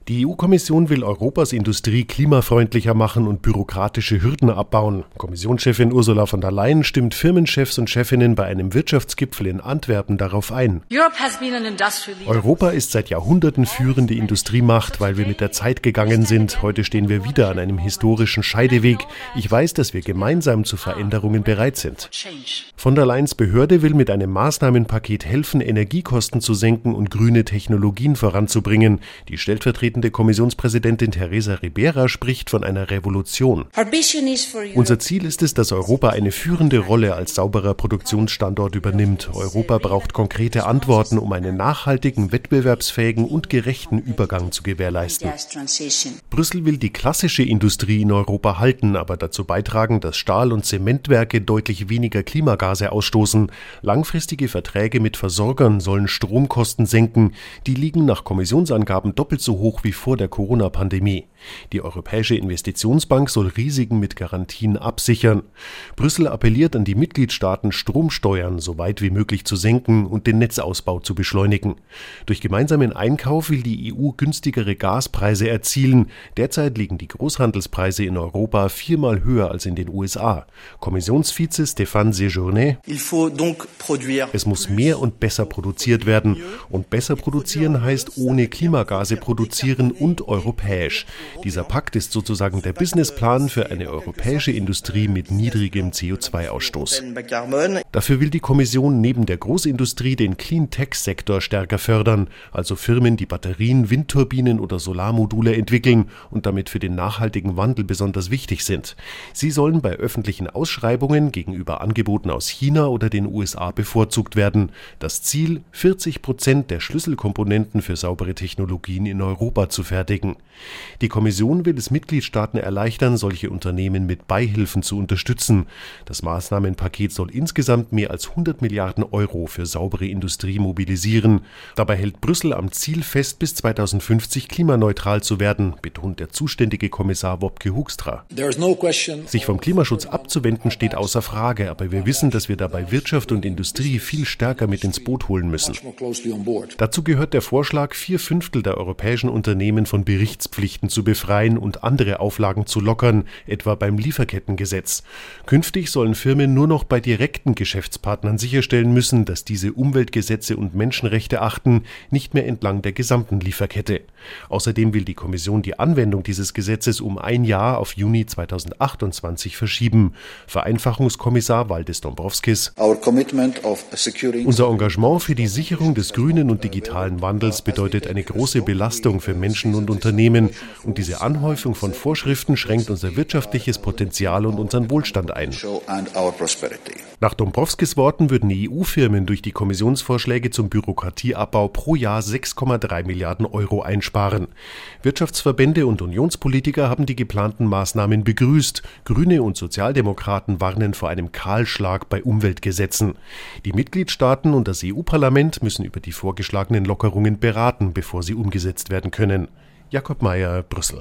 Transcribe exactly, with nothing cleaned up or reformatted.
Die E U-Kommission will Europas Industrie klimafreundlicher machen und bürokratische Hürden abbauen. Kommissionschefin Ursula von der Leyen stimmt Firmenchefs und Chefinnen bei einem Wirtschaftsgipfel in Antwerpen darauf ein. Europa ist seit Jahrhunderten führende Industriemacht, weil wir mit der Zeit gegangen sind. Heute stehen wir wieder an einem historischen Scheideweg. Ich weiß, dass wir gemeinsam zu Veränderungen bereit sind. Von der Leyens Behörde will mit einem Maßnahmenpaket helfen, Energiekosten zu senken und grüne Technologien voranzubringen. Die stellvertretende Kommissionspräsidentin Teresa Ribera spricht von einer Revolution. Unser Ziel ist es, dass Europa eine führende Rolle als sauberer Produktionsstandort übernimmt. Europa braucht konkrete Antworten, um einen nachhaltigen, wettbewerbsfähigen und gerechten Übergang zu gewährleisten. Brüssel will die klassische Industrie in Europa halten, aber dazu beitragen, dass Stahl- und Zementwerke deutlich weniger Klimagase ausstoßen. Langfristige Verträge mit Versorgern sollen Stromkosten senken. Die liegen nach Kommissionsangaben doppelt so hoch wie vor der Corona-Pandemie. Die Europäische Investitionsbank soll Risiken mit Garantien absichern. Brüssel appelliert an die Mitgliedstaaten, Stromsteuern so weit wie möglich zu senken und den Netzausbau zu beschleunigen. Durch gemeinsamen Einkauf will die E U günstigere Gaspreise erzielen. Derzeit liegen die Großhandelspreise in Europa viermal höher als in den U S A. Kommissionsvize Stéphane Séjourné: Es muss mehr und besser produziert werden. Und besser produzieren heißt ohne Klimagase produzieren und europäisch. Dieser Pakt ist sozusagen der Businessplan für eine europäische Industrie mit niedrigem C O zwei Ausstoß. Dafür will die Kommission neben der Großindustrie den Clean-Tech-Sektor stärker fördern, also Firmen, die Batterien, Windturbinen oder Solarmodule entwickeln und damit für den nachhaltigen Wandel besonders wichtig sind. Sie sollen bei öffentlichen Ausschreibungen gegenüber Angeboten aus China oder den U S A bevorzugt werden. Das Ziel: vierzig Prozent der Schlüsselkomponenten für saubere Technologien in Europa zu fertigen. Die Kommission will es Mitgliedstaaten erleichtern, solche Unternehmen mit Beihilfen zu unterstützen. Das Maßnahmenpaket soll insgesamt mehr als hundert Milliarden Euro für saubere Industrie mobilisieren. Dabei hält Brüssel am Ziel fest, bis zweitausendfünfzig klimaneutral zu werden, betont der zuständige Kommissar Wopke Hoekstra. Sich vom Klimaschutz abzuwenden steht außer Frage, aber wir wissen, dass wir dabei Wirtschaft und Industrie viel stärker mit ins Boot holen müssen. Dazu gehört der Vorschlag, vier Fünftel der europäischen Unternehmen von Berichtspflichten zu befreien und andere Auflagen zu lockern, etwa beim Lieferkettengesetz. Künftig sollen Firmen nur noch bei direkten Geschäftspartnern sicherstellen müssen, dass diese Umweltgesetze und Menschenrechte achten, nicht mehr entlang der gesamten Lieferkette. Außerdem will die Kommission die Anwendung dieses Gesetzes um ein Jahr auf Juni zweitausendachtundzwanzig verschieben. Vereinfachungskommissar Valdis Dombrovskis: Unser Engagement für die Sicherung des grünen und digitalen Wandels bedeutet eine große Belastung für Menschen und Unternehmen, und diese Anhäufung von Vorschriften schränkt unser wirtschaftliches Potenzial und unseren Wohlstand ein. Nach Dombrovskis Worten würden E U-Firmen durch die Kommissionsvorschläge zum Bürokratieabbau pro Jahr sechs Komma drei Milliarden Euro einsparen. Wirtschaftsverbände und Unionspolitiker haben die geplanten Maßnahmen begrüßt. Grüne und Sozialdemokraten warnen vor einem Kahlschlag bei Umweltgesetzen. Die Mitgliedstaaten und das E U-Parlament müssen über die vorgeschlagenen Lockerungen beraten, bevor sie umgesetzt werden können. Jakob Mayer, Brüssel.